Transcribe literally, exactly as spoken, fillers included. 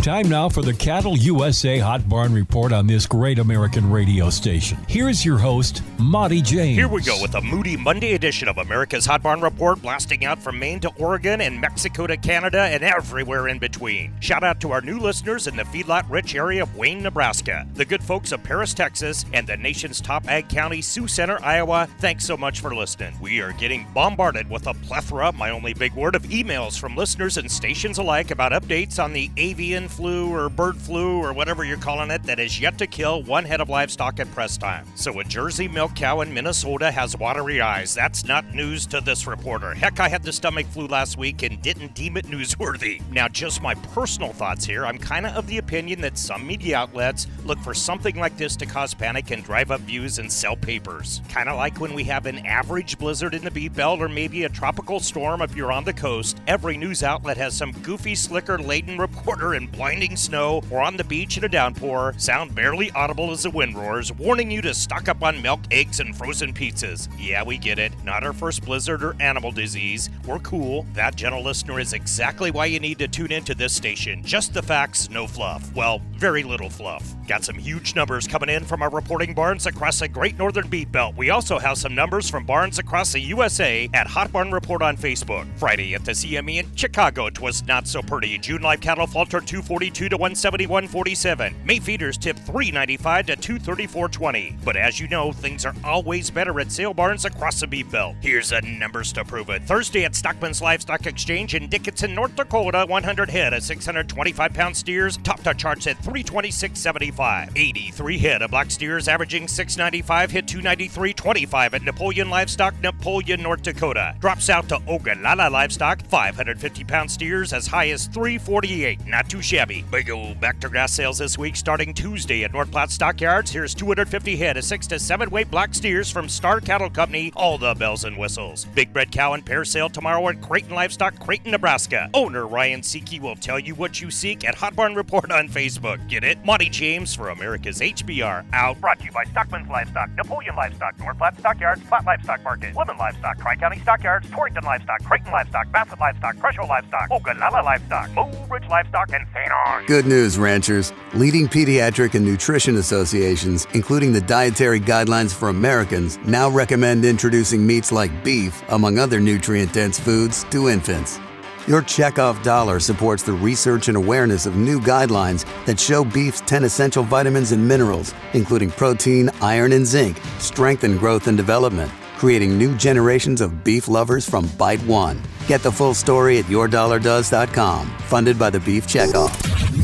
Time now for the Cattle U S A Hot Barn Report on this great American radio station. Here's your host, Monty James. Here we go with a moody Monday edition of America's Hot Barn Report, blasting out from Maine to Oregon and Mexico to Canada and everywhere in between. Shout out to our new listeners in the feedlot-rich area of Wayne, Nebraska, the good folks of Paris, Texas, and the nation's top ag county, Sioux Center, Iowa. Thanks so much for listening. We are getting bombarded with a plethora, my only big word, of emails from listeners and stations alike about updates on the avian flu or bird flu or whatever you're calling it that is yet to kill one head of livestock at press time. So a Jersey milk cow in Minnesota has watery eyes. That's not news to this reporter. Heck, I had the stomach flu last week and didn't deem it newsworthy. Now, just my personal thoughts here. I'm kind of of the opinion that some media outlets look for something like this to cause panic and drive up views and sell papers. Kind of like when we have an average blizzard in the Beef Belt or maybe a tropical storm if you're on the coast. Every news outlet has some goofy, slicker-laden reporter in blinding snow or on the beach in a downpour, sound barely audible as the wind roars, warning you to stock up on milk, eggs, and frozen pizzas. Yeah, we get it. Not our first blizzard or animal disease. We're cool. That, gentle listener, is exactly why you need to tune into this station. Just the facts, no fluff. Well, very little fluff. Got some huge numbers coming in from our reporting barns across the Great Northern Beef Belt. We also have some numbers from barns across the U S A at Hot Barn Report on Facebook. Friday at the C M E in Chicago, 'twas not so pretty. June live cattle faltered two forty-two to one seventy-one forty-seven. May feeders tipped three ninety-five to two thirty-four twenty. But as you know, things are always better at sale barns across the Beef Belt. Here's the numbers to prove it. Thursday at Stockman's Livestock Exchange in Dickinson, North Dakota, one hundred head of six hundred twenty-five pound steers topped our charts at three twenty-six seventy-five. eighty-three head of black steers averaging six ninety-five hit two ninety-three twenty-five at Napoleon Livestock, Napoleon, North Dakota. Drops out to Ogallala Livestock, five hundred fifty pound steers as high as three forty-eight. Not too shabby. Big old back to grass sales this week starting Tuesday at North Platte Stockyards. Here's two hundred fifty head of six to seven weight black steers from Star Cattle Company. All the bells and whistles. Big red cow and pair sale tomorrow at Creighton Livestock, Creighton, Nebraska. Owner Ryan Seeke will tell you what you seek at Hot Barn Report on Facebook. Get it? Monty James for America's H B R out. Brought to you by Stockman's Livestock, Napoleon Livestock, North Platte Stockyards, Platte Livestock Market, Lemon Livestock, Tri-County Stockyards, Torrington Livestock, Creighton Livestock, Bassett Livestock, Cresho Livestock, Ogallala Livestock, Mobridge Livestock, and Saint Arns. Good news, ranchers. Leading pediatric and nutrition associations, including the Dietary Guidelines for Americans, now recommend introducing meats like beef, among other nutrient-dense foods, to infants. Your checkoff dollar supports the research and awareness of new guidelines that show beef's ten essential vitamins and minerals, including protein, iron, and zinc, strengthen growth and development, creating new generations of beef lovers from Bite One. Get the full story at your dollar does dot com, funded by the Beef Checkoff.